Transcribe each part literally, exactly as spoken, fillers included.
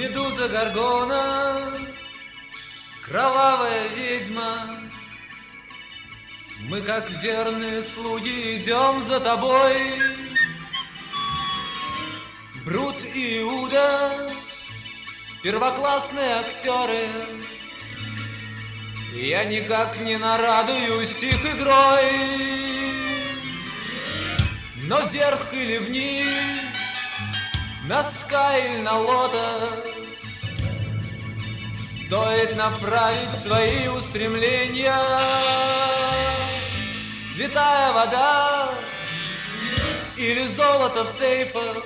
Медуза Горгона, кровавая ведьма, мы, как верные слуги, идем за тобой. Брут и Иуда, первоклассные актеры, я никак не нарадуюсь их игрой. Но вверх или вниз, на Скай или на Лотос, стоит направить свои устремления. Святая вода или золото в сейфах,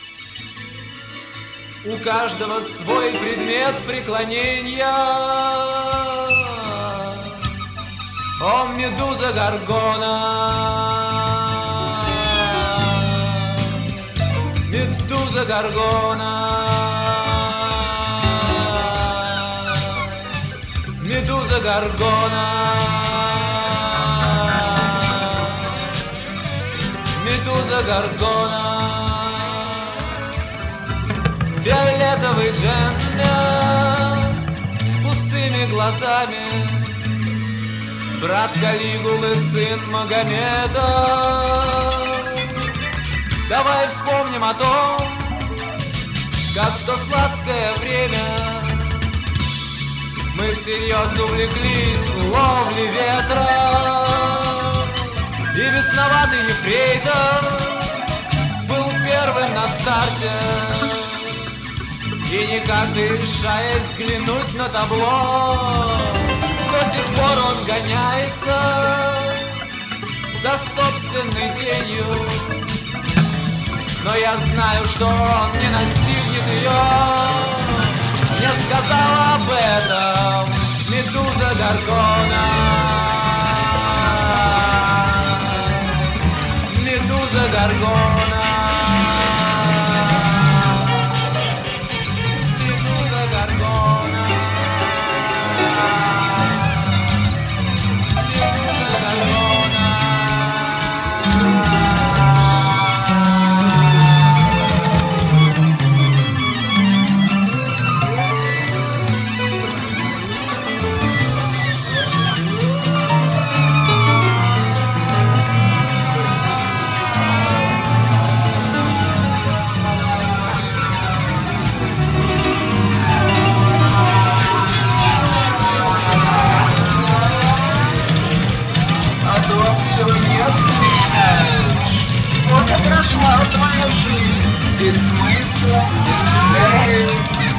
у каждого свой предмет преклонения. О, Медуза Горгона, Медуза Горгона, Медуза Горгона, Медуза Горгона. Фиолетовый джентльмен с пустыми глазами, брат Калигулы, сын Магомета. Давай вспомним о том, как в то сладкое время мы всерьез увлеклись ловлей ветра. И бесноватый ефрейтор был первым на старте, и никак не решаясь взглянуть на табло, до сих пор он гоняется за собственной тенью. Но я знаю, что он не настигнет ее. Мне сказала об этом Медуза Горгона, Медуза Горгона. Сколько прошла твоя жизнь без смысла, без цели,